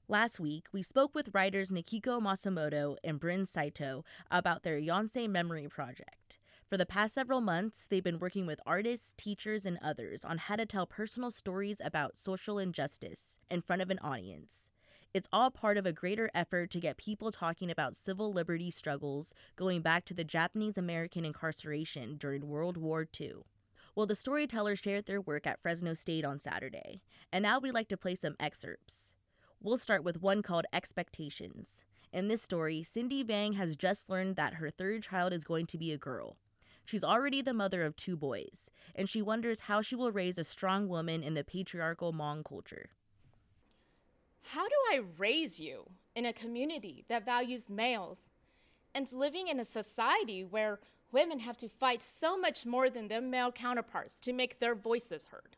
Last week, we spoke with writers Nikiko Masamoto and Bryn Saito about their Yonsei Memory Project. For the past several months, they've been working with artists, teachers, and others on how to tell personal stories about social injustice in front of an audience. It's all part of a greater effort to get people talking about civil liberty struggles going back to the Japanese American incarceration during World War II. Well, the storytellers shared their work at Fresno State on Saturday, and now we'd like to play some excerpts. We'll start with one called Expectations. In this story, Cindy Vang has just learned that her third child is going to be a girl. She's already the mother of 2 boys, and she wonders how she will raise a strong woman in the patriarchal Hmong culture. How do I raise you in a community that values males and living in a society where women have to fight so much more than their male counterparts to make their voices heard?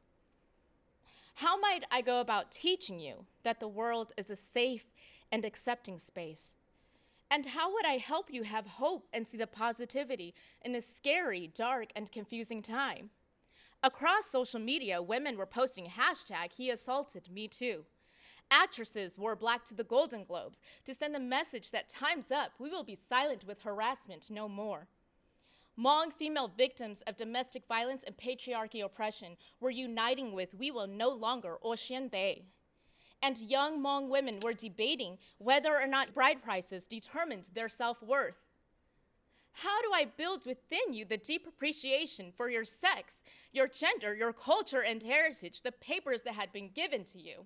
How might I go about teaching you that the world is a safe and accepting space? And how would I help you have hope and see the positivity in a scary, dark, and confusing time? Across social media, women were posting hashtag "He assaulted me too." Actresses wore black to the Golden Globes to send the message that time's up, we will be silent with harassment no more. Hmong female victims of domestic violence and patriarchy oppression were uniting with "We will no longer Oshiende." And young Hmong women were debating whether or not bride prices determined their self-worth. How do I build within you the deep appreciation for your sex, your gender, your culture and heritage, the papers that had been given to you?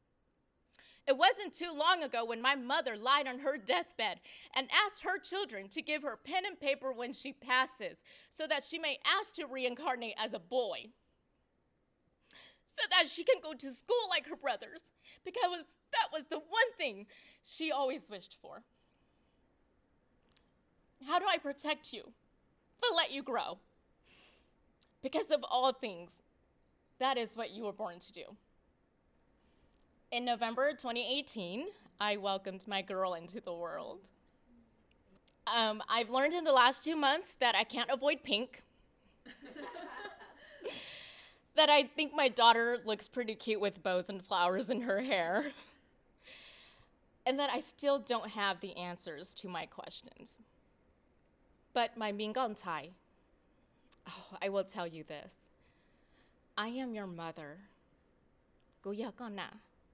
It wasn't too long ago when my mother lied on her deathbed and asked her children to give her pen and paper when she passes so that she may ask to reincarnate as a boy, so that she can go to school like her brothers, because that was the one thing she always wished for. How do I protect you, but let you grow? Because of all things, that is what you were born to do. In November 2018, I welcomed my girl into the world. I've learned in the last 2 months that I can't avoid pink. That I think my daughter looks pretty cute with bows and flowers in her hair. And that I still don't have the answers to my questions. But my Mingon Cai, I will tell you this. I am your mother. Guyakona.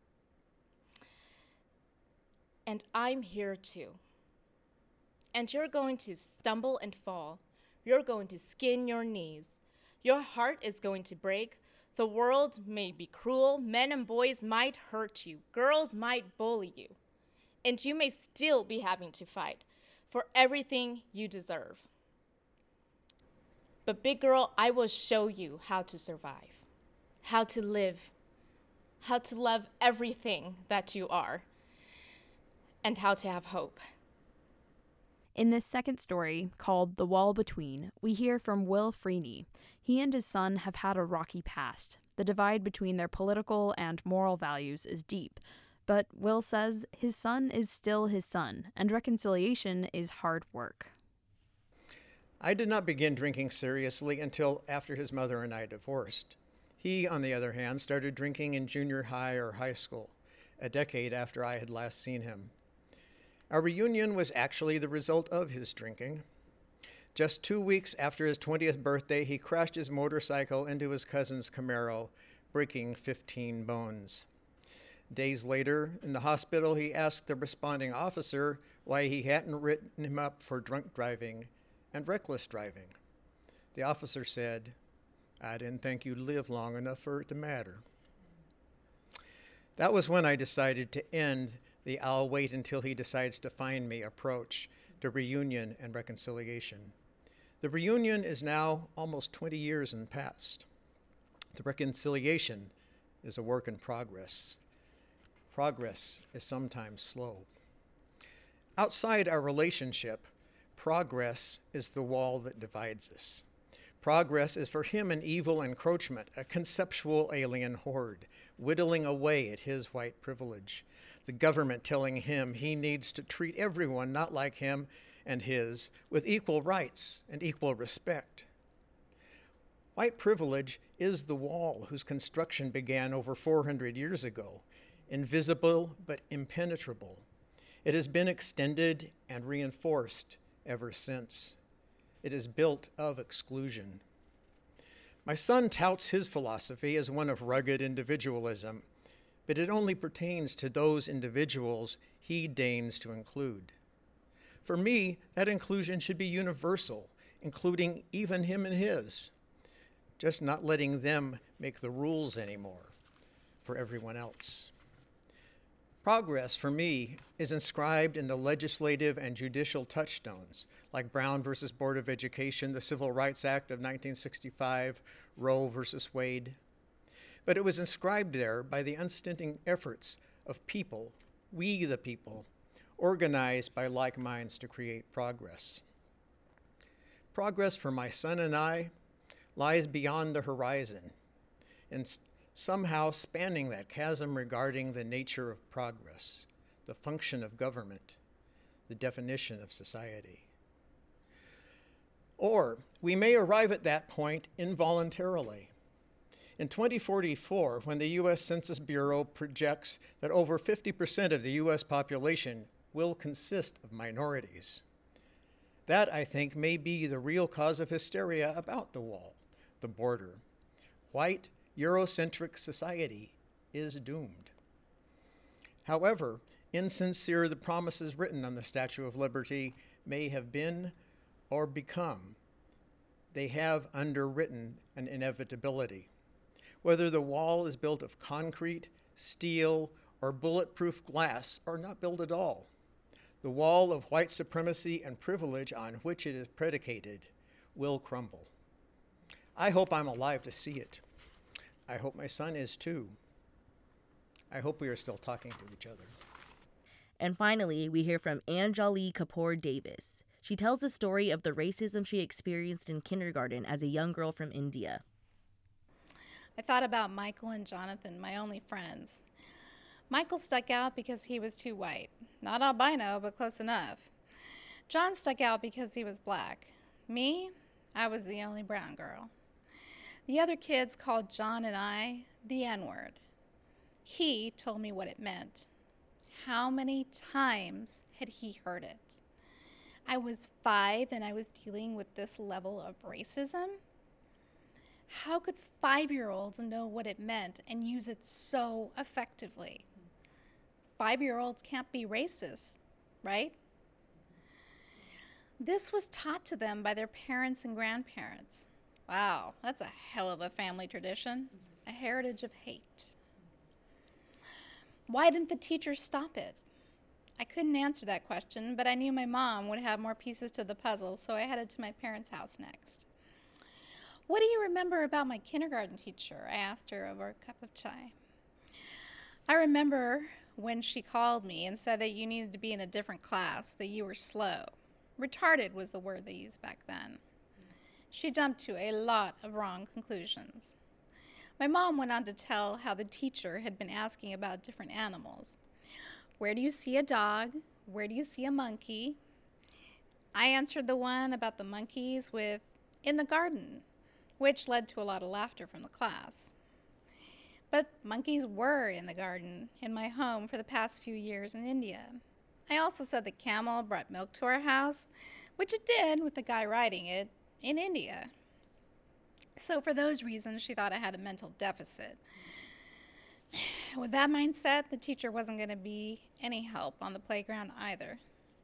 And I'm here too. And you're going to stumble and fall. You're going to skin your knees. Your heart is going to break. The world may be cruel. Men and boys might hurt you. Girls might bully you. And you may still be having to fight for everything you deserve. But big girl, I will show you how to survive, how to live, how to love everything that you are, and how to have hope. In this second story, called The Wall Between, we hear from Will Freeney. He and his son have had a rocky past. The divide between their political and moral values is deep. But Will says his son is still his son, and reconciliation is hard work. I did not begin drinking seriously until after his mother and I divorced. He, on the other hand, started drinking in junior high or high school, a decade after I had last seen him. Our reunion was actually the result of his drinking. Just 2 weeks after his 20th birthday, he crashed his motorcycle into his cousin's Camaro, breaking 15 bones. Days later, in the hospital, he asked the responding officer why he hadn't written him up for drunk driving and reckless driving. The officer said, "I didn't think you'd live long enough for it to matter." That was when I decided to end the "I'll wait until he decides to find me" approach to reunion and reconciliation. The reunion is now almost 20 years in the past. The reconciliation is a work in progress. Progress is sometimes slow. Outside our relationship, progress is the wall that divides us. Progress is for him an evil encroachment, a conceptual alien horde, whittling away at his white privilege. The government telling him he needs to treat everyone not like him and his with equal rights and equal respect. White privilege is the wall whose construction began over 400 years ago. invisible but impenetrable. It has been extended and reinforced ever since. It is built of exclusion. My son touts his philosophy as one of rugged individualism, but it only pertains to those individuals he deigns to include. For me, that inclusion should be universal, including even him and his, just not letting them make the rules anymore for everyone else. Progress, for me, is inscribed in the legislative and judicial touchstones, like Brown versus Board of Education, the Civil Rights Act of 1965, Roe versus Wade. But it was inscribed there by the unstinting efforts of people, we the people, organized by like minds to create progress. Progress for my son and I lies beyond the horizon, and somehow spanning that chasm regarding the nature of progress, the function of government, the definition of society. Or we may arrive at that point involuntarily. In 2044, when the U.S. Census Bureau projects that over 50% of the U.S. population will consist of minorities, that, I think, may be the real cause of hysteria about the wall, the border. White, Eurocentric society is doomed. However insincere the promises written on the Statue of Liberty may have been or become, they have underwritten an inevitability. Whether the wall is built of concrete, steel, or bulletproof glass, or not built at all, the wall of white supremacy and privilege on which it is predicated will crumble. I hope I'm alive to see it. I hope my son is too. I hope we are still talking to each other. And finally, we hear from Anjali Kapoor Davis. She tells the story of the racism she experienced in kindergarten as a young girl from India. I thought about Michael and Jonathan, my only friends. Michael stuck out because he was too white. Not albino, but close enough. John stuck out because he was black. Me, I was the only brown girl. The other kids called John and I the N-word. He told me what it meant. How many times had he heard it? I was 5 and I was dealing with this level of racism. How could 5-year-olds know what it meant and use it so effectively? 5-year-olds can't be racist, right? This was taught to them by their parents and grandparents. Wow, that's a hell of a family tradition, a heritage of hate. Why didn't the teachers stop it? I couldn't answer that question, but I knew my mom would have more pieces to the puzzle, so I headed to my parents' house next. What do you remember about my kindergarten teacher? I asked her over a cup of chai. I remember when she called me and said that you needed to be in a different class, that you were slow. Retarded was the word they used back then. She jumped to a lot of wrong conclusions. My mom went on to tell how the teacher had been asking about different animals. Where do you see a dog? Where do you see a monkey? I answered the one about the monkeys with, in the garden, which led to a lot of laughter from the class. But monkeys were in the garden in my home for the past few years in India. I also said the camel brought milk to our house, which it did with the guy riding it, in India. So for those reasons, she thought I had a mental deficit. With that mindset, the teacher wasn't going to be any help on the playground either.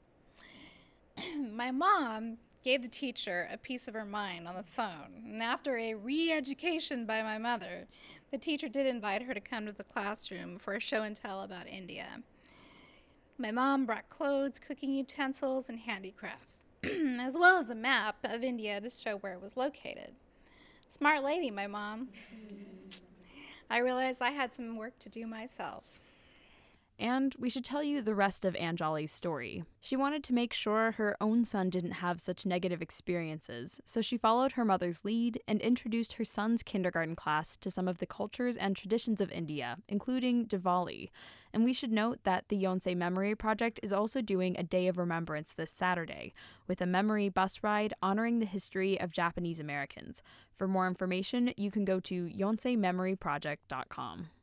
My mom gave the teacher a piece of her mind on the phone, and after a re-education by my mother, the teacher did invite her to come to the classroom for a show and tell about India. My mom brought clothes, cooking utensils, and handicrafts, as well as a map of India to show where it was located. Smart lady, my mom. I realized I had some work to do myself. And we should tell you the rest of Anjali's story. She wanted to make sure her own son didn't have such negative experiences, so she followed her mother's lead and introduced her son's kindergarten class to some of the cultures and traditions of India, including Diwali. And we should note that the Yonsei Memory Project is also doing a Day of Remembrance this Saturday, with a memory bus ride honoring the history of Japanese Americans. For more information, you can go to yonseimemoryproject.com.